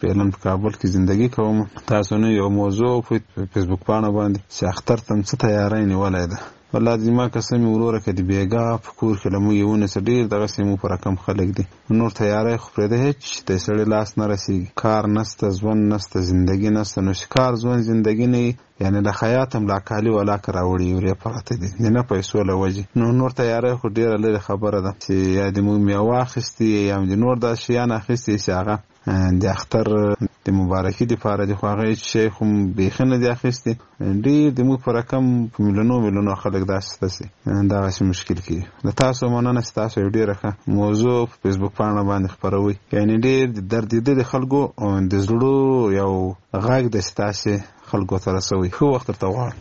فعلا په کابل کې زندگی کوم. تاسو نه یو موضوع په فیسبوک باندې چې اختر تم څه تیاری نیولای ده. والله زما قسم وروره کې دی بیګا په کور کې لمو یونه سډیر دغه سیمو پر رقم خلک دي. نور تیاری خو پرې ده هیڅ د سړی لاس نه رسیږي. کار نسته، ژوند نسته، زندگی نسته. نو کار ژوند زندگی نه یعنی د حیاتم لا کالی ولا کراوړي یوري پراته دي نه پیسو لوجي. نور تیاری خو ډیره لري خبره ده چې یا د مو میواخستي یا د نور د شیان اخستي چې هغه د اختر د مبارکي د پاره د خواغې شیخ هم بيخنه د اخستي ډیر د مو پر رقم مليونو خلک داسته سي دا هیڅ مشکل کی. د تاسو مننه تاسو ډیره ښه موضوع په فیسبوک باندې خبروي. یعنی ډیر د درد د خلکو او د زړه یو غږ د ستاسو خلکو ته رسوي. خو وخت ته وغواړم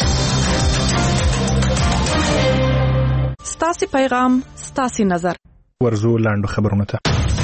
ستاسو پیغام، ستاسو نظر. ورزو لاندو خبرونه ته.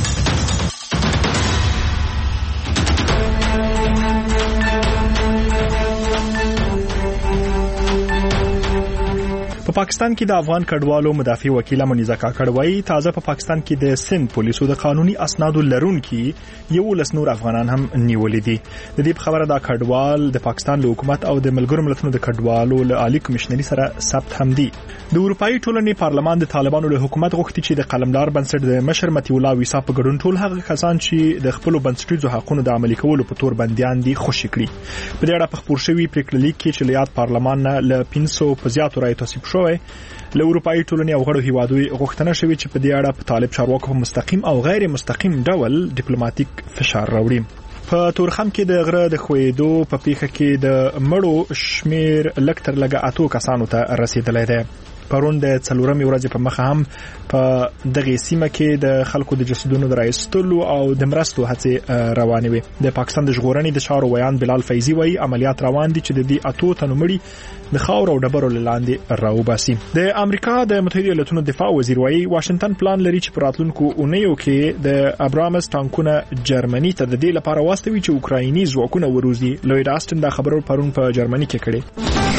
په پاکستان کې د افغان کډوالو مدافع وکیل منیزه کاکړ وايي تازه په پاکستان کې د سند پولیسو د قانوني اسنادو لرونکي یو لسنور افغانان هم نیولې دي. د دې خبره د کډوال د پاکستان له حکومت او د ملګرو ملتونو د کډوالو له عالی کمشنري سره ثبت هم دي. د اروپאי ټولنې پارلمان د طالبانو له حکومت غوښتي چې د قلمدار بنسټ د مشر متي الله ویسا په ګډون ټول هغه کسان چې د خپل بنسټیزو حقوقو د عملي کولو په تور بنديان دي خوشی کړي. په دې اړه په خبر شوی پریکړلیک کې چې لیات پارلمان نه ل 500 په زیاتو رای تصویب شوی. له اروپאי ټولنې او غړو هیوادو غوښتنه شوې چې په دې اړه په طالب چارواکو مستقیم او غیر مستقیم ډول ډیپلوماټیک فشار راوړي. په تورخم کې د غره د خویدو په پیښه کې د مړو شمیر لکتر لګه اتو کسانو ته رسیدلی دی. پرون د څلورمې ورځې په مخه هم په دغه سیمه کې د خلکو د جسدونو درایستلو او د مرستو هڅې روانې وي. د پاکستان د ژغورنې د چارو ویان بلال فیضی وایي عملیات روان دي چې د دې اتو تنو مړي د خاور او ډبرو لاندې راوباسي. د امریکا د متحده ایالاتونو دفاع وزیر وایي واشنگټن پلان لري چې په راتلونکو اونیو کې د ابرامز ټانکونه جرمني ته د دې لپاره واستوي چې اوکرایني ځواکونه وروزي. لوید آستن دا خبرو پرون په جرمني کې کړې.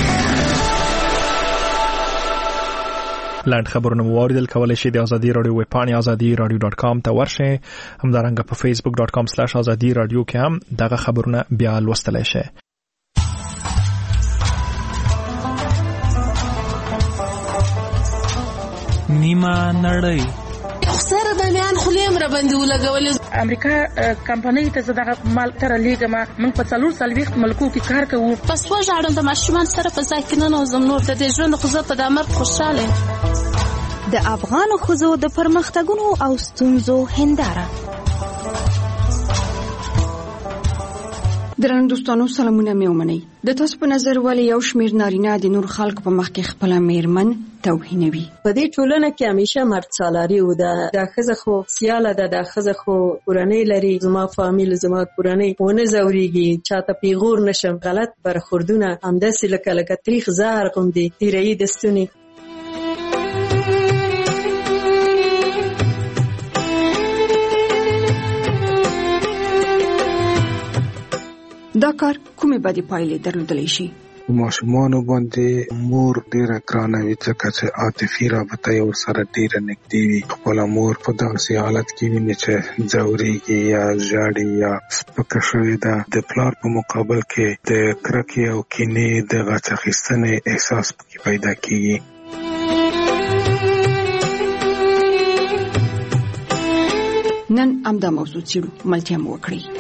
لاند خبرونه موریدل کولای شي د ازادي رادیو ویب پاڼې azadi.radio.com ته ورشئ. همدارنګه په facebook.com/azadi.radio کې هم دغه خبرونه بیا لوستلای شئ. نیمه نړۍ سره د میان خلیم را باندې ولګول. امریکا کمپنۍ ته زداغه مال تر لیګما من په 440 ملکو کې کار کوو. پس وژاړم د ماشومان سره په ځای کې نه نوزم نور د ژوند خو زه په دمر خوشاله. د افغان ښځو د پرمختګونو او ستونزو هنداره. درنو دوستانو سلامونه مې ومنئ. د تاسو په نظر ولې یو شمیر نارینه د نور خلکو په مخ کې خپل میرمن توهینوي؟ په دې ټولنه کې همیشه مرد سالاري و ده. د ښځه خو سیاله ده، د ښځه خو کورنۍ لري. زما فامیل زما کورنۍ ونه زوريږي چاته پیغور نشم. غلط برخوردونه همداسې لکه تاریخ زهر غوندي تیرې دستونی. دا کار کومې بدې پایلې درلودلی شي؟ ماشومانو باندې مور ډیره ګرانه وي ځکه چې عاطفي رابطه یې ورسره ډیره نږدې وي. خپله مور په داسې حالت کې ویني چې ځورېږي یا ژاړي یا سپکه شوې ده. د پلار په مقابل کې د کرکې او کینې د غچ اخیستنې احساس پکې پیدا کېږي. نن همدا موضوع څېړو، ملتیا مو وکړئ.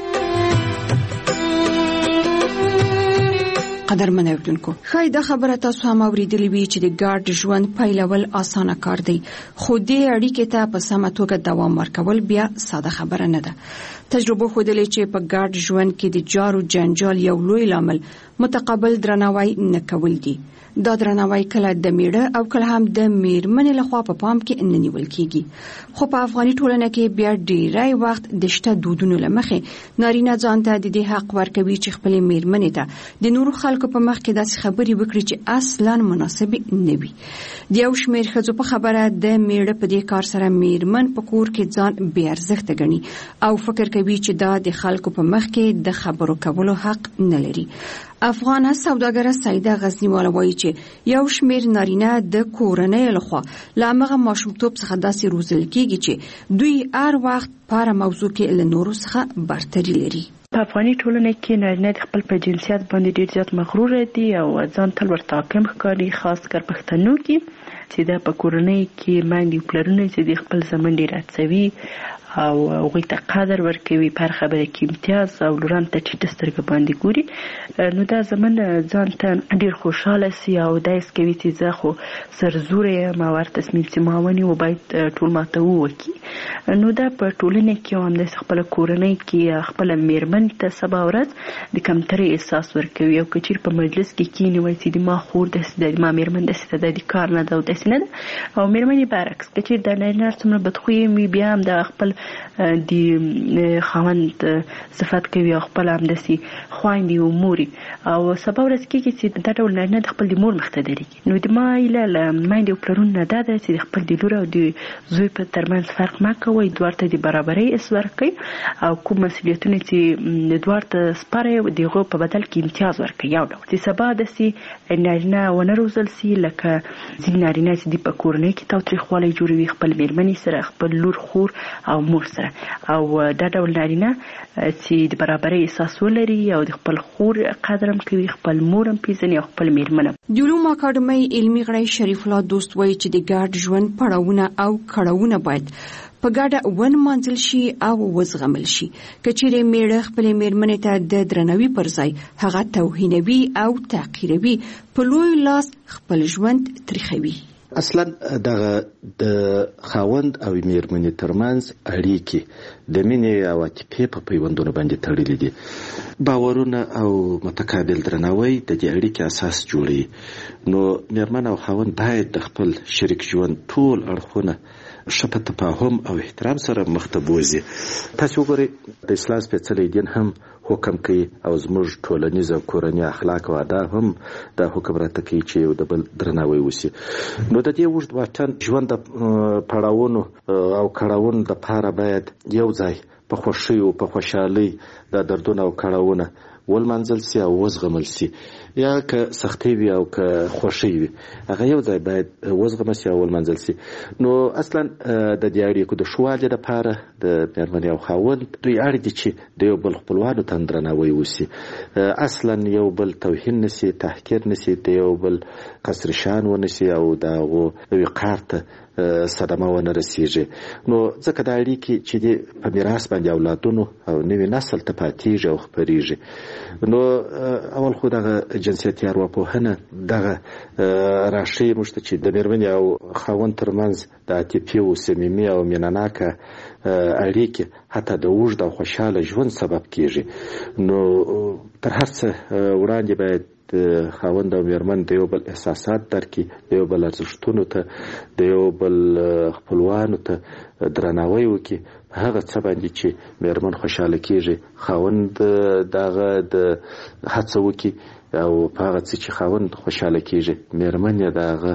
قدرمن اوریدونکو، ښایي دا خبره تاسو هم اوریدلې وي چې د ګډ ژوند پیلول اسانه کار دی، خو دې اړیکې ته په سمه توګه دوام ورکول بیا ساده خبره نه ده. تجربه ښودلې چې په ګډ ژوند کې د جارو جنجال یو لوی لامل متقابل درناوی نه کول دي. دا درناوی کله د میړه او کله هم د میرمنې لخوا په پام کې نه نیول کیږي. خو په افغاني ټولنه کې بیا ډیری وخت د شته دودونو له مخې نارینه ځان ته د دې حق ورکوي چې خپل میرمنې ته د نورو خلکو په مخ کې داسې خبرې وکړي چې اصلا مناسب نه وي. د یو شمېر ښځو په خبره د میړه په دې کار سره میرمن په کور کې ځان بې ارزښته ګڼي او فکر کوي چې دا د خلکو په مخ کې د خبرو کولو حق نه لري. افغان سوداګره سیده غزنیواله وایي چې یو شمیر نارینه د کورنۍ لخوا له هغه ماشومتوب څخه داسې روزل کېږي چې دوی هر وخت په موضوع کې له نورو څخه برتري لري. په افغاني ټولنه کې نارینه د خپل په جنسیت باندې ډیر زیات مغرور دي او ځان تل ورته حاکم ښکاري، خاص کر پښتنو کې چې دا په کورنۍ کې باندې پلرونه چې د خپل زمن ډیر هڅوي او هغوی ته قدر ورکوي، په هر خبره کې امتیاز او لوران ته ټیټه سترګه باندې ګوري، نو دا زمن ځان ته ډیر خوشحاله سي او دا یې کوي چې زه خو سرزوره یم او هر تصمیم چې ما ونیو باید ټول ماته وکړي. نو دا په ټولنه کې هم د خپل کورنۍ کې خپل میرمن ته سبا ورځ د کمترۍ احساس ورکوي او که چیرې په مجلس کې کینی وایي چې د ما خور داسې ده، ما میرمن داسې ده، د کار نه ده او داسې نه ده، او میرمن یې برعکس که چیرې د نارینه څومره بدخویه وي بیا هم د خپل د خاوند صفت کوي او خپل همداسې خویندې او مورې، او سبا ورځ کېږي چې دا ډول نارینه د خپل د مور مخ ته درېږي. نو د ما هیله له میندې او پلرونو نه دا ده چې د خپل د لور او د زوی په ترمنځ فرق مه کوئ، دواړو ته د برابرۍ حس ورکړئ او کوم مسؤلیتونه چې دواړو ته سپارئ د هغو په بدل کې امتیاز ورکړئ. یو ډول چې سبا داسې نارینه ونه روزل سي لکه ځینې نارینه چې د په کورنۍ کې تاوتریخوالی جوړوي خپل میرمنې سره، خپل لور، خور او مور سره، او دا ډول نارینه چې د برابرۍ احساس ولري او د خپل خور قدر هم کوي، خپل مور هم پیژني او خپل میرمن هم. د علومو اکاډمۍ علمي غړی شریف الله دوست وایي چې د ګډ ژوند پړاوونه او کړاوونه باید په ګډه ونمانځل شي او وزغمل شي. که چیرې میړه خپلې میرمنې ته د درناوي پر ځای هغه توهینوي او تحقیروي، په لوی لاس خپل ژوند تریخوي. اصلا دغه د خاوند او میرمنې ترمنځ اړیکې د مینې او عاطفې په پیوندونو باندې تړلې دي. باورونه او متقابل درناوی د دې اړیکې اساس جوړوي. نو میرمن او خاوند باید د خپل شریک ژوند ټول اړخونه ښه په تفاهم او احترام سره مخ ته بوځي. تاسو وګورئ د اسلام سپېڅلی دین هم حکم کوي او زموږ ټولنیز او کورني اخلاق او آداب هم دا حکم راته کوي چې یو د بل درناوی وشي. نو د دې اوږد واټن ژوند د پړاوونو او کړاوونو دپاره باید یو ځای په خوښۍ او په خوشحالۍ دا دردونه او کړاوونه ولمانځل سي او وزغمل سي، یا که سختۍ وي او که خوښۍ وي هغه یو ځای باید وزغمل سي او ولمانځل سي. نو اصلا د دې اړیکو د ښه والي لپاره د میرمنې او خاوند دوی اړ دي چې د یو بل خپلوانو ته درناوی وسي، اصلا یو بل توهین نسي، تحقیر نسي، د یو بل قصر شان ونسي او د هغو وقار ته صدمه ونه رسیږي. نو ځکه دا اړیکې چې دي په میراث باندې اولادونو او نوي نسل ته پاتېږي او خپرېږي. نو اول خو دغه جنسیتي ارواپوهنه دغه راښیي موږ ته چې د میرمنې او خاوند ترمنځ د عاطفي او صمیمي او مینهناکه اړیکې حتی د اوږد او خوشحاله ژوند سبب کېږي. نو تر هر څه وړاندې باید د خاوند او میرمن د یو بل احساسات درکړي، د یو بل ارزښتونو ته، د یو بل خپلوانو ته درناوی وکړي په هغه څه باندې چې میرمن خوشحاله کېږي، خاوند دغه د هڅه وکړي او په هغه څه چې خاوند خوشحاله کېږي میرمن یې دغه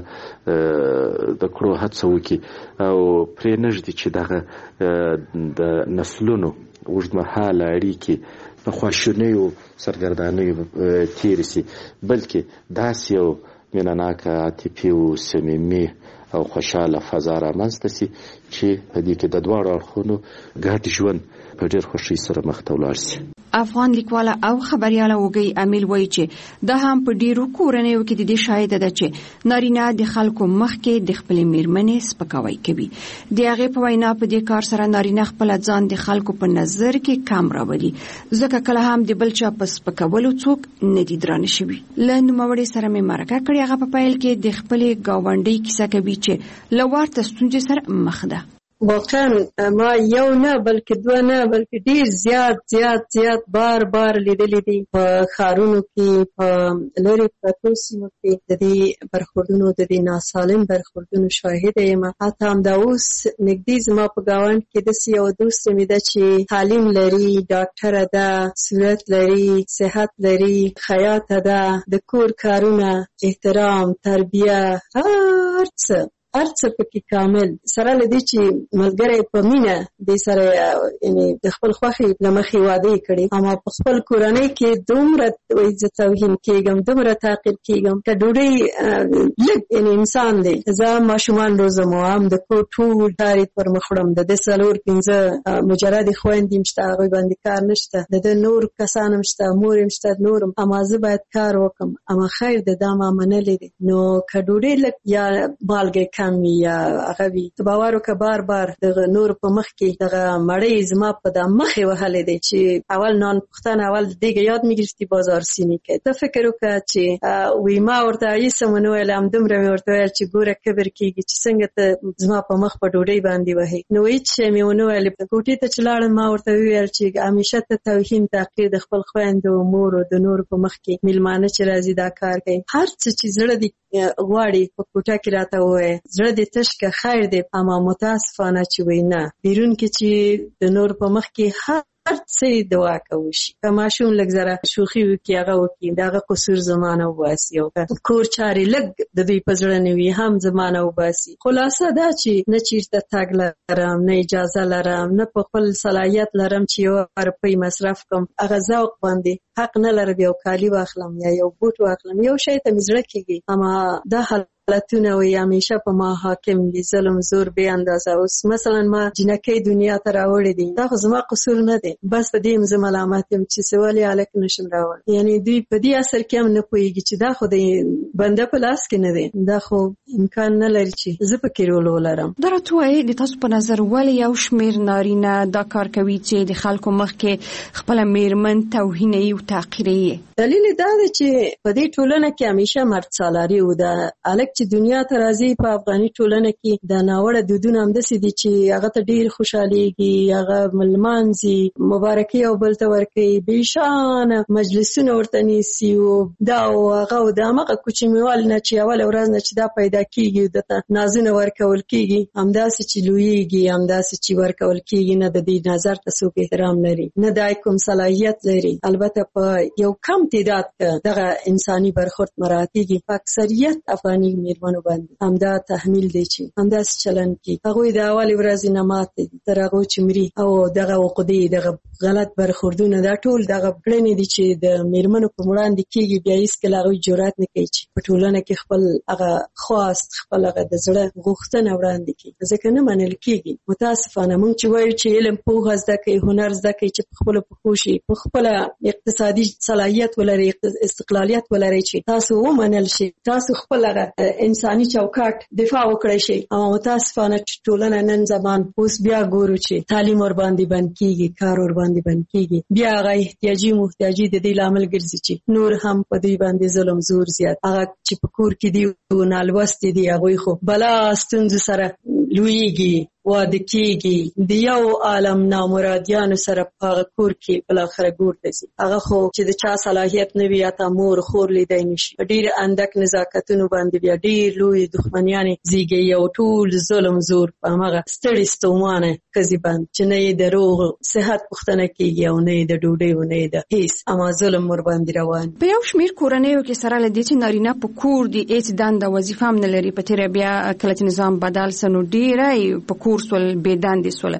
د کړو هڅه وکړي او پرې نږدي چې دغه د نسلونو اوږدمهاله اړیکې په خواشینیو سرګردانیو تېرې سي، بلکې داسې یو مینهناکه عاطفي او صمیمي او خوشحاله فضا رامنځته سي چې په دې کې د دواړو اړخونو ګډ ژوند په ډېر خوښۍ سره مخ ته ولاړ سي. افغان لیکواله او خبرياله وګي امیل وایي چې دا هم په ډیرو کورنیو کې د دې شاهد ده چې نارینه د خلکو مخ کې د خپل میرمنې سپکاوی کوي. د هغه په وینا په دې کار سره نارینه خپل ځان د خلکو په نظر کې کم راوړي، ځکه کله هم د بل چا په سپکولو څوک نه دي درانه شوي. له نوموړي سره مې مرکه کړې، هغه په پیل کې د خپل گاونډي کیسه کوي چې لوړ ستونزې سره مخ ده. واقعا ما یو نه بلکې دوه نه بلکې ډیر زیات بار لیدلې دي په ښارونو کې، په لرې پرتو سیمو کې د دې برخوردونو، د دې ناسالم برخوردونو شاهده یم. حتی همدا اوس نږدې زما په ګاونډ کې داسې یوه دوست مې ده چې تعلیم لري، ډاکټره ده، صورت لري، صحت لري، خیاطه ده، د کور کارونه، احترام، تربیه، هر څه هر څه پکې کامل سره لدی چې ملګری په مینه د سره یعنی د خپل خوخي لمخې واده کړي اما په خپل کورنۍ کې دومره عزت توهین کېږم دومره تعقیب کېږم که ډوډۍ لږ یعنی انسان دی زه ماشومان روزم هم د کور ټول کاري پر مخ وړم د 4-5 مجرد خويندې مشته هغه باندې کار نشته د نور کسان مشته مور مشته نورم اما زه باید کار وکم اما خیر د دامه منلې دي نو کډوډې لک یا بالګې کم یا هغه وی تباورو که بار بار د نور په مخ کې دغه مړې زما په د مخې وهلې دي چې اول نان پختن اول دیګه یاد میګرستی بازار سینې کې ته فکر وکړه چې وی ما ورته یې سمونو علم دمره ورته چې ګوره کبر کېږي چې څنګه ته زما په مخ په ډوډۍ باندې وهي نو هیڅ مې ونه ویل په کوټې ته چلاړم ما ورته ویل چې همیشه ته توهین تقلید خپل خويندو مور او د نور په مخ کې ملمانه چې راځي دا کار کوي هر څه چې زړه دی غواړي په کوټه کې راته وایي زړه دې تشکه خیر دی اما متاسفانه چې وینا بیرون کې چې د نور په مخ کې هر څه دوا کوي که ماشوم لږ زره شوخي وکي هغه وکي داغه قصور زمانه وباسي او کور چاري لږ د دوی په زړه نه وي هم زمانه وباسي خلاصه دا چې نه چیرته تاګ لرم نه اجازه لرم نه په خپل صلاحیت لرم چې یو روپۍ مصرف کوم هغه ذوق باندې حق نه لرم یو کالی واخلم یا یو بوټ واخلم یو شی ته مزړه کیږي اما دا حالتونه وي همیشه په ما حاکم دي ظلم زور به اندازه اوس مثلا ما جنکې دنیا ته راوړې دي دا خو زما قصور نه دی بس په دې مزه ملامت يم چې سوالي الک نشم راوړ یعنی دوی په دې اثر کې هم نه پويږي چې دا خو د بنده په لاس کې نه دی دا خو امکان نه لري چې زه په کې رول ولرم درته د تاسو په نظر ولې یو شمیر نارینه دا کار کوي چې د خلکو مخ کې خپل میرمن توهیني او تحقیري دلیل دا دی چې په دې ټولنه کې همیشه مرد سالاري و دا الک چې دنیا ته راځي په افغاني ټولنه کې د ناوړه دودونه هم دسي دي چې هغه ته ډیر خوشاليږي هغه ملمانځي مبارکي او بل ته ورکي بشان مجلسونه ورته نیسي او دا او هغه د هغه کوچنیوال نه چې اول ورځ نه چې دا پیدا کیږي د نازونه ورکول کیږي همداسې چې لویږي همداسې چې ورکول کیږي نه د دې نظر ته څوک احترام لري نه دای کوم صلاحیت لري البته په یو کم تعداد کې دغه انساني برخورد مراتبي په اکثریت افغاني میرمنو باندې همدا تحمیل دی چې همداسې چلن کی هغه د اول ورځې نه ماته تر هغه چې مري او دغه وقدي دغه غلط برخوردونه دا ټول دغه کړنې دي چې د میرمنو په وړاندې کیږي بیا هیڅ کله هغه جرأت نه کوي چې په ټولنه کې خپل هغه خواست خپل هغه د زړه غوښتنه وړاندې کوي ځکه نه منل کیږي متاسفانه موږ چې وایو چې علم پوهه زده کوي هنر زده کوي چې په خپل پوښي په خپل اقتصادي صلاحیت ولري استقلالیت ولري چې تاسو ومنل شي تاسو خپل انساني چوکاټ دفاع وکړئ شي او متاسفانه ټولنه نن زمان اوس بیا ګورو چې تعلیم ور باندې بند کیږي کار ور باندې بند کیږي بیا هغه احتیاجي محتاجي د دې لامل ګرځي چې نور هم په دې باندې ظلم زور زیات هغه چې په کور کې دی نالوست دي هغه خو بلا ستونز سره لویږي واده کیږي د یو عالم نامرادیان سره په کور کې بل اخر ګور دي هغه خو چې د چا صلاحیت نه وي یا مور خور لیدای نشي ډیر اندک نزاکتونو باندې بیا ډیر لوی دښمنیان زیږي یو ټول ظلم زور په هغه ستړي ستومانه کذبان چې نه د روغ صحت پختنه کیږي او نه د ډوډۍ و نه د هیڅ اما ظلم ور باندې روان په یو شمیر کورنیو کې سره لدی چې نارینه په کور دی اېڅ دنده وظیفه هم نه لري په تیر بیا کله نظام بدل سنو ډیره په کورسول بيدان دي سول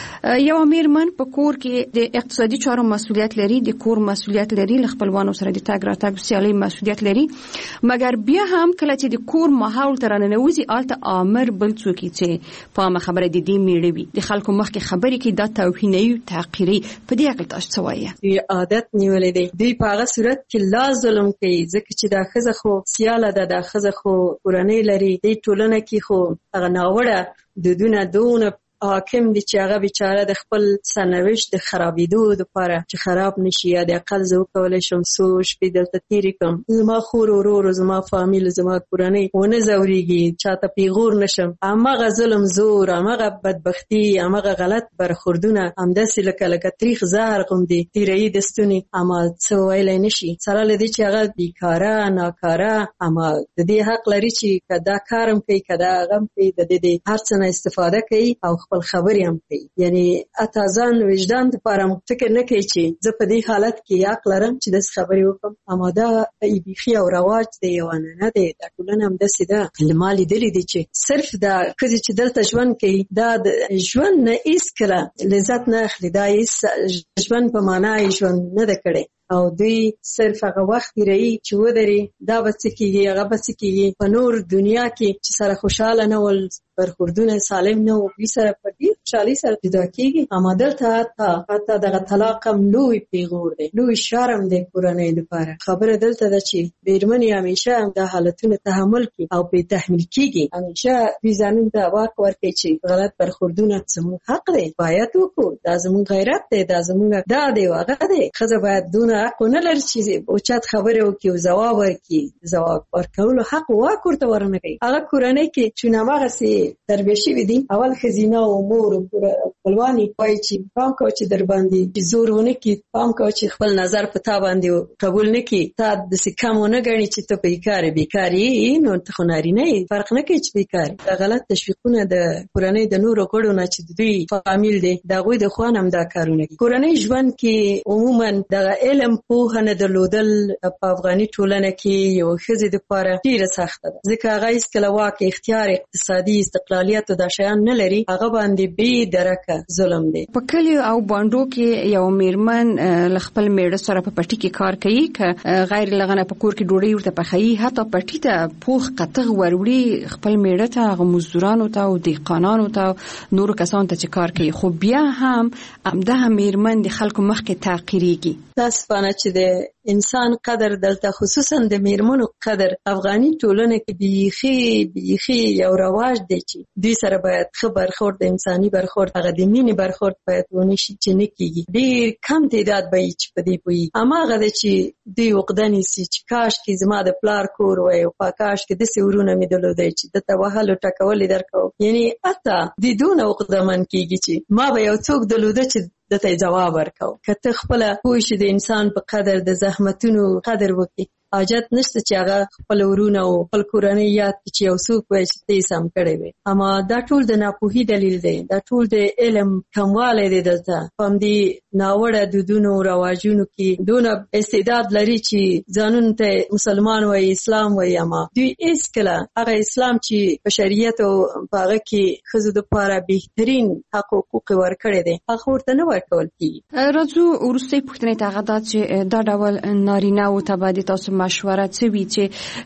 یو میرمن په کور کې د اقتصادي چارو مسؤلیت لري د کور مسؤلیت لري خپلوانو سره د تاګ راتګ سیالي مسؤلیت لري مګر بیا هم کله چې د کور ماحول تر نه نوځي آلته امر بل څوک چې په ما خبره د دې میړوي د خلکو مخ کې خبرې کې د توهیني او تحقیري په دې اړه تاسو وایي دی عادت نیولې دی دوی په هغه صورت کې لا ظلم کوي ځکه چې دا خزه خو سیاله ده دا خزه خو قرآنی لري د ټولنه کې خو هغه ناوړه د دونه حاکم دي چې هغه بیچاره د خپل سرنوشت د خرابېدو لپاره چې خراب نشي یا د اقل زه وکولی شم څو شپې دلته تېرې کړم زما خور ورور زما فامیل زما کورنۍ ونه ځورېږي چاته پیغور نشم هماغه ظلم زور هماغه بدبختي هماغه غلط برخوردونه همداسې لکه تریخ زهر غوندې تېروي د ستوني اما څه ویلی نشي سره له دې چې هغه بیکاره ناکاره اما د دې حق لري چې که دا کار هم کوي که دا هغه هم کوي د دې هر څه نه استفاده کوي او خپل خبرې هم کوي. یعنی اته ځان وجدان لپاره فکر نه کوي چې زه په دې حالت کې حق لرم چې داسې خبرې وکړم. اما دا بیخي او رواج دی یو نه دی. دا ټولنه همداسې ده. ما لیدلي دي چې صرف دا ښځې چې دلته ژوند کوي دا د ژوند نه هېڅکله لذت نه اخلي. دا هېڅ ژوند په معنا یې ژوند نه ده کړی او دوی صرف هغه وخت تېروي چې ودرې دا به څه کېږي هغه به څه کېږي. په نور دنیا کې چې سره خوشحاله نه ول برخوردونه سالم نه وو دوی سره په ډېر خوشحالۍ سره جدا کېږي. اما دلته حتی دغه طلاق هم لوی پیغور دی لوی شرم دی کورنۍ لپاره. خبره دلته ده چې مېرمنې همیشه دا حالتونه تحمل کړي او پرې تحمیل کېږي. همیشه دوی ځانونو ته واک ورکوي چې غلط برخوردونه زموږ حق دی باید وکړو دا زموږ غیرت دی دا زموږ دا دی او هغه دی. ښځه باید دونه حق ونه لري چې اوچت خبرې وکړي او ځواب ورکړي. ځواب ورکولو حق واک ورته ورنه کوي. هغه کورنۍ کې چې هماغسې تربیه شوي دي اول ښځینه او مور خپلوانې وایي چې پام کوه چې در باندې زور ونه کړي پام کوه چې خپل نظر په تا باندې قبول نه کړي تا داسې کم ونه ګڼي چې ته بیکار یې نو ته خو نارینه یې فرق نه کوي چې بیکار یې. دا غلط تشویقونه د کورنۍ د نورو غړو نه چې د دوی فامیل دی د هغوی د خوا نه هم دا کارونه کوي. کورنۍ ژوند کې عموما دغه علم پوهه نه درلودل په افغاني ټولنه کې یو ښځې دپاره ډېره سخته ده ځکه هغه هېڅکله واک اختیار اقتصادي استقلالیت او دا شیان نه لري. هغه باندې بې درکه ظلم دی. په کلیو او بانډو کې یو میرمن له خپل میړه سره په پټي کې کار کوي که غیر لغنه په کور کې ډوډۍ ورته پخوي حتی پټي ته پوخ قطغ وروړي خپل میړه ته هغه مزدورانو ته او دهقانانو ته نورو کسانو ته چې کار کوي خو بیا هم همدغه میرمن د خلکو مخکې تحقیریږي. متاسفانه چې د انسان قدر دلته خصوصا د میرمنو قدر افغاني ټولنه کې بیخي یو رواج دی چې دوی سره باید ښه برخورد د انساني برخورد هغه د مینې برخورد باید ونه شي چې نه کېږي. ډېر کم تعداد به وي چې په دې پوهېږي. هماغه ده چې دوی عقده نیسي چې کاشکې زما د پلار کور وای او کاشکې داسې ورونه مې درلودی چې دته وهل او ټکول یې درکوم. یعنې حتی دوی دونه عقدهمن کېږي چې ما به یو څوک درلوده چې دته جواب ورکاو. که ته خپله پوه شې د انسان په قدر د زحمتونو قدر وکړي حاجت نشته چې هغه خپل ورونه او خپل کورنۍ یاد کړي چې یو څوک وایي چې ته یې سم کړی وې. اما دا ټول د ناپوهي دلیل دی. دا ټول د علم کموالی دی. دلته په همدې ناوړه دودونو رواجونو کې دونه استعداد لري چې ځانونو ته مسلمان وایي اسلام وایي اما دوی هېڅکله هغه اسلام چې په شریعت او په هغه کې ښځو دپاره بهترین حق حقوق ورکړی دی هغه ورته نه ورکول کېږي. راځو وروستۍ پوښتنې ته هغه دا چې دا ډول نارینه‌وو ته باید تاسو مشوره څه وي چې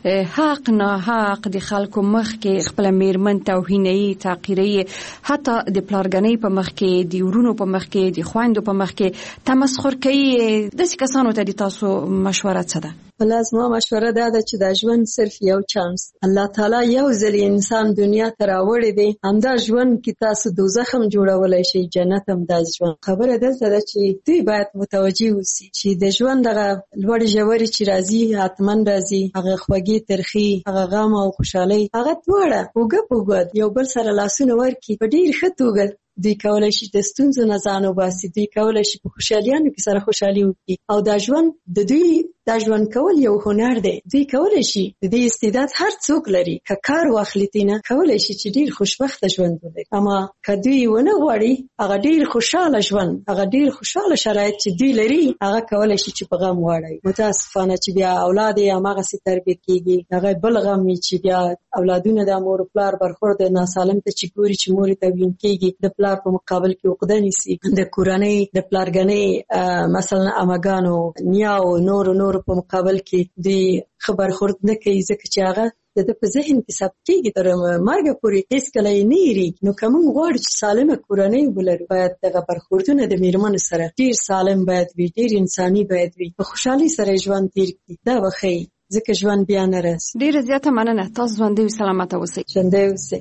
حق نه حق د خلکو مخ کې خپل میرمن توهیني تحقیري حتی د پلارګنۍ په مخ کې د ورونو په مخ کې د خويندو په مخ کې تمسخر کوي داسې کسانو ته د تاسو مشوره څه ده؟ زما مشوره دا ده چې دا ژوند صرف یو چانس الله تعالی یو ځل انسان دنیا ته راوړی دی همدا ژوند کې تاسو دوزخ هم جوړولی شئ جنت هم دا ژوند. خبره دلته ده چې دوی باید متوجه اوسي چې د ژوند دغه لوړې ژورې چې راځي حتما راځي هغه خوږې ترخې هغه غم او خوشحالۍ هغه دواړه اوږه په اوږه یو بل سره لاسونه ورکړي په ډېر ښه توګه دوی کولای شي د ستونزو نه ځان وباسي. دوی کولای شي په خوشحالیانو کې سره خوشحالي وکړي او دا ژوند د دوی دا ژوند کول یو هنر دی. دوی کولای شي د دې استعداد هر څوک لري که کار واخلي تینه کولای شي چې ډېر خوشبخته ژوند ولري. اما که دوی ونه غواړي هغه ډېر خوشحاله ژوند هغه ډېر خوشحاله شرایط چې دوی لري هغه کولای شي چې په غم واړوي. متاسفانه چې بیا اولاد یې هماغسې تربیه کېږي هغه بل غم وي چې بیا اولادونه د مور پلار برخورد ناسالم ته چې ګوري چې مور یې توهین کېږي د پلار په مقابل کې عقده نیسي د کورنۍ د پلارګنۍ مثلا اماګانو نیاو نور په مقابل کې دوی ښه برخورد نه کوي ځکه چې هغه د په ذهن کې ثبت کېږي تر مرګه پورې هېڅکله یې نه هېرېږي. نو که موږ غواړو چې سالمه کورنۍ ولرو باید دغه برخوردونه د میرمنو سره ډېر سالم باید وي ډېر انساني باید وي په خوشحالۍ سره ژوند تېر کړي دا به ښه وي ځکه ژوند بیا نه راځي. ډېره زیاته مننه تاسو ژوندی او سلامته اوسئ. ژوندی اوسئ.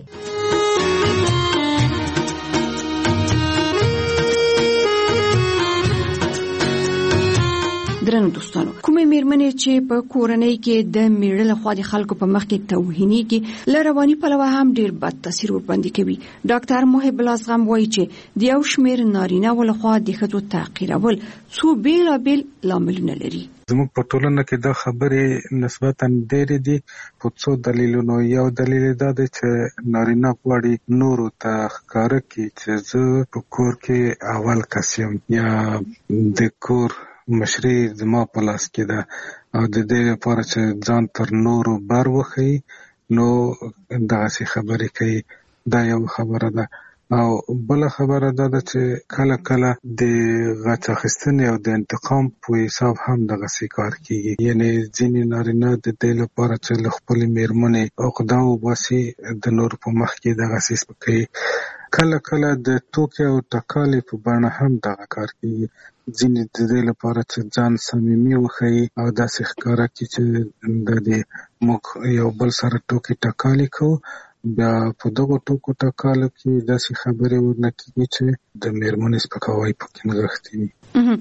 درنو دوستانو، کومې میرمنې چې په کورنۍ کې د میړه لخوا د خلکو په مخ کې توهینېږي له رواني پلوه هم ډیر بد تاثیر ورباندې کوي. ډاکټر محب الازغم وایي چې د یو شمېر نارینه ولخوا د ښځو تحقیرول څو بیلابیل لاملونه لري. زموږ په ټولنه کې دا خبرې نسبتاً ډېرې دي په څو دلیلونو. یو دلیل دا دی چې نارینه غواړي نورو ته ښکاره کړي چې زه په کور کې اول کس یم یا د کور مشري زما په لاس کې ده او د دې لپاره چې ځان تر نورو بر وښیي نو دغسې خبرې کوي. دا یو خبره ده. او بل خبره دا ده چې کله کله د غچ اخیستنې او د انتقام په حساب هم دغسې کار کیږي. یعنی ځینې نارینه د دې لپاره چې له خپلې میرمنې عقده وباسي د نورو په مخ کې دغسې سپکوي. کله کله د ټوکې او ټکالې په بڼه هم دغه کار کیږي. ځینې د دې لپاره چې ځان صمیمي وښیي او داسې ښکاره کړي چې د دې موږ یو بل سره ټوکې ټکالې کوو. بیا په دغو ټوکو ټکالو کې داسې خبرې ورنه کېږي چې د میرمنې سپکاوی پکې نغښتی وي.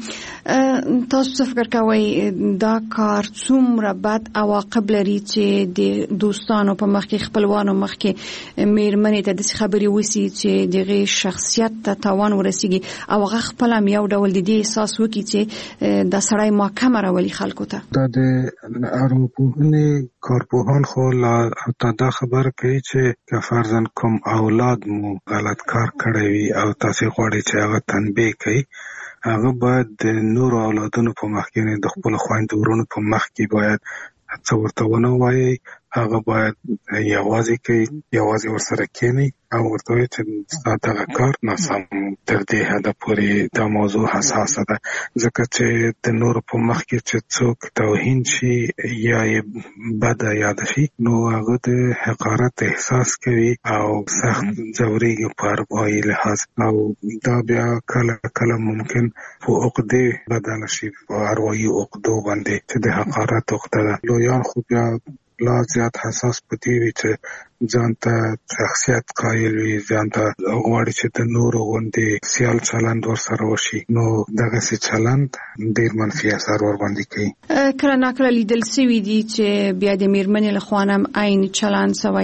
تاسو څه فکر کوئ دا کار څومره بد عواقب لري چې د دوستانو په مخ کې خپلوانو مخ کې میرمنې ته داسې خبرې وسي چې دغه شخصیت ته تاوان ورسیږي او هغه خپل هم یو ډول د دې احساس وکړي چې د سړی محکمه راولي خلکو ته؟ دا د ارواپوهنې کارپوهان خو دا خبره کوي چې که فرضاً کوم اولاد مو غلط کار کړی وي او تاسې غواړئ چې هغه تنبیه کوي، هغه باید د نورو اولادونو په مخ کې د خپلو خویندو ورونو په مخ کې باید څه ورته ونه وایي. هغه باید یوازې ورسره کېني او ورته وایي چې ستا دغه کار ناسم. تر دې حده پورې دا موضوع حساسه ده ځکه چې د نورو په مخ کې چې څوک توهین شي یا یې بده یاد شي نو هغه د حقارت احساس کوي او سخت ځورېږي په اروايي لحاظ او دا بیا کله کله ممکن په عقدې بدله شي، په اروايي عقدو باندې چې د حقارت عقده ده. لویان خو بیا لا زیات حساس پدې وي چې ځان ته شخصیت قایل وي، ځان ته غواړي چې د نورو غوندې سیال چلند ورسره وشي نو دغسې چلند ډېر منفي اثر ورباندې کوي. کله ناکله لیدل سوي دي چې بیا د میرمنې له خوا هم عین چلند سوی،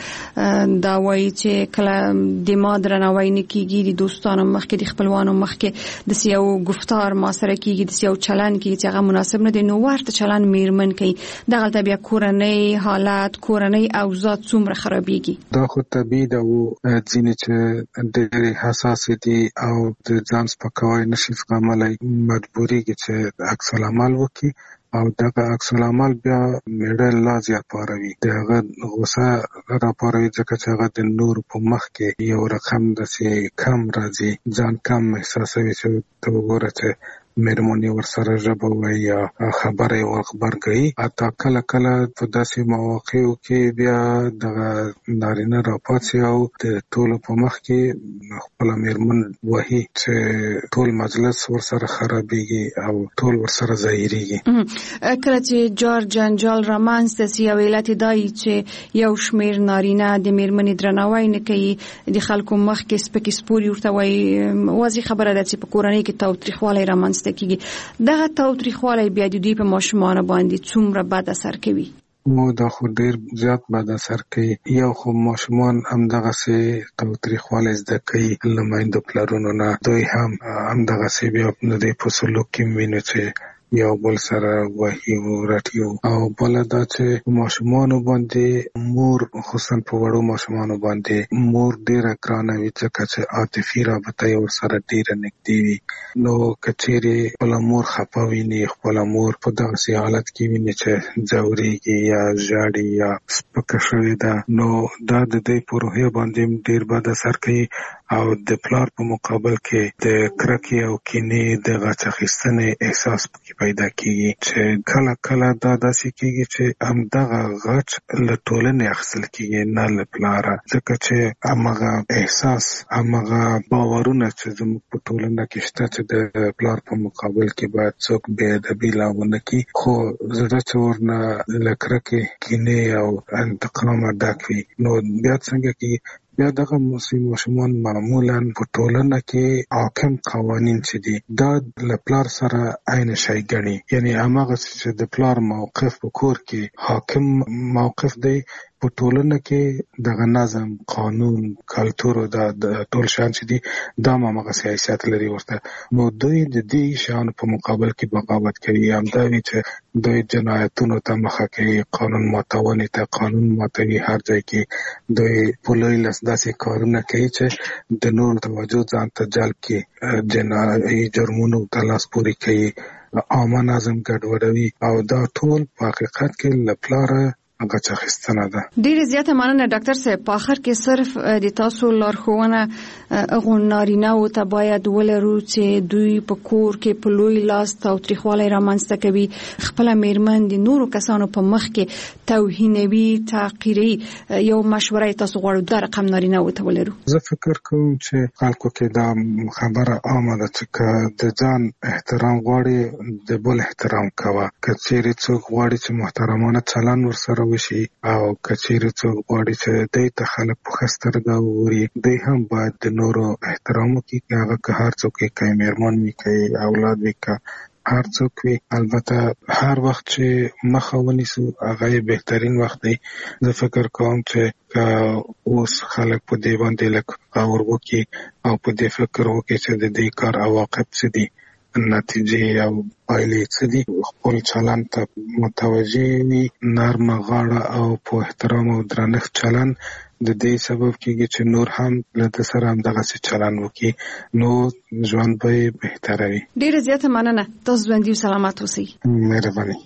ځکه دا وایي چې کله د ما درناوی نه کېږي د دوستانو مخکې د خپلوانو مخکې داسې یو گفتار ما سره کېږي، داسې یو چلند کېږي چې هغه مناسب نه دی نو ورته چلند میرمن کوي. دغلته بیا کورنۍ حالات، کورنۍ اوضاع څومره خرابېږي. دا خو طبیعي ده او ځینې چې ډېرې حساسې دي او د ځان سپکاوی نشي زغملی مجبورېږي چې عکس العمل وکړي او دغه عکس العمل بیا میړه لا زیات پاروي، د هغه غوسه راپاروي ځکه چې هغه د نورو په مخ کې یو رقم داسې کم راځي، ځان کم احساسوي چې ته وګوره چې میرمنې ورسره ژبه وایي یا خبره یې ورغبرګوي. حتی کله کله په داسې مواقعو کې بیا دغه نارینه راپاڅي او د ټولو په مخ کې خپله میرمن وهي چې ټول مجلس ورسره خرابېږي او ټول ورسره ظاهرېږي. کله چې جار جنجال رامنځته سي او علت دا وي چې یو شمېر نارینه د میرمنې درناوی نه کوي، د خلکو مخ کې سپکې سپورې ورته وایي، واضح خبره ده چې په کورنۍ کې تاوتریخوالی رامنځته کیږي. دغه تاوتریخوالی بیا د دوی په ماشومانو باندې څومره بد اثر کوي؟ دا خو ډیر زیات بد اثر کوي. یو خو ماشومان همدغسې تاوتریخوالی زده کوي له میندو پلرونو نه، دوی هم همدغسې بیا د دوی په سلوک کې وینو چې یو بل سره وهي او رټي. او بله دا چې ماشومانو باندې مور، خصوصا په وړو ماشومانو باندې مور ډیره ګرانه وي ځکه چې عاطفي رابطه یې ورسره ډیره نږدې وي. نو که چیرې خپله مور خفه ویني، خپله مور په دغسې حالت کې ویني چې ځورېږي یا ژاړي یا سپکه شوې ده نو دا د دوی په روحیه باندې ډیر بد اثر کوي او د پلار په مقابل کې د کرکې او کینې د غچ اخیستنې احساس پکې پیدا کیږي چې کله کله دا داسې کیږي چې همدغه غچ له ټولنې اخیستل کیږي نه له پلاره، ځکه چې همغه احساس، همغه باورونه چې زموږ په ټولنه کې شته چې د پلار په مقابل کې باید څوک بې ادبي لا ونه کړي، خو زړه چې ورنه له کرکې، کینې او انتقامه ډک وي نو بیا څنګه کېږي یا دغه ماشومان معمولا په ټولنه کې حاکم قوانین چې دي دا له پلار سره عین شی ګڼي، یعنی هغه چې د پلار موقف په کور کې حاکم موقف دی په ټولنه کې دغه نظم قانون کلتور او د ټول شان چې دي دا هغه سیاست لري ورته. نو دوی د دې شان په مقابل کې بغاوت کوي، همدا وی چې دوی جنایتونو ته مخه کوي، قانون ماتونې ته قانون ماتوي، هر ځای کې دوی په لوی لاس داسې کارونه کوي چې د نور توجه ځان ته جلب کړي، جنایي جرمونو ته لاس پورې کوي، عامه نظم ګډوډوي او دا ټول په حقیقت کې له پلاره هغه څه خستنه ده. ډیره زیاته مننه ډاکټر صاحب. په اخر کې صرف د تاسو لارښوونه غونارینه او ته باید ولرو چې دوی په کور کې په لوی لاس تاوتریخوالی رامنځته کوي، خپل میرمن د نورو کسانو په مخ کې توهینوي، تحقیري. یو مشوره تاسو غواړو دا رقم نارینه او ته ولرو. زه فکر کوم چې خلکو کې دا خبره عامه ده چې د ځان احترام غواړي د بل احترام کوه. که چیرې څوک غواړي چې محترمانه چلند ورسره وشي او کچېرې څوک غواړي چې دوی ته خلک په ښه سترګه وګوري، دوی هم باید د نورو احترام وکړي، که هغه که هر څوک وي، که میرمن وي، که اولاد وي، که هر څوک وي. البته هر وخت چې مخه ونیسو هغه بهترین وخت دی. زه فکر کوم چې اوس خلک په دې باندې لږ غور وکړي او په دې فکر وکړي چې د دې کار عواقب څه دي، نتیجې او پایلې څه دي، خپل چلند ته متوجه وي، نرمه غاړه او په احترام او درنښت چلند د دې سبب کېږي چې نور هم له ده سره همدغسې چلند وکړي، نو ژوند به یې بهتره وي. ډېره زیاته مننه. تاسو ژوندي او سلامت اوسئ. مهرباني.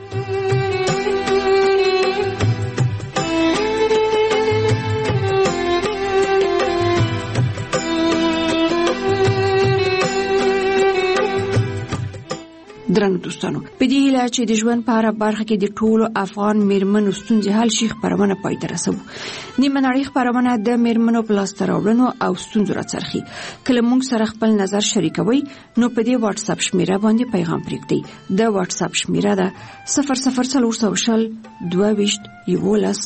درنو دوستانو، په دې هیله چې د ژوند په هره برخه کې د ټولو افغان میرمنو ستونزې حل شي خپرونه پای ته رسوو. نیمه نړۍ خپرونه د میرمنو په لاسته راوړنو او ستونزو راڅرخي. کله موږ سره خپل نظر شریکوي نو په دې واتس اپ شمیره باندې پیغام پرېږدئ. د واتس اپ شمیره ده 0040 22 11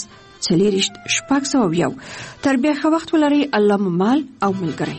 4 تر بیا ښه وخت ولرئ. الله مو مال او ملګری.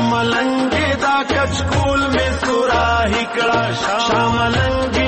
شاملنګ دا کچکول می سورا هکړه شاملنګ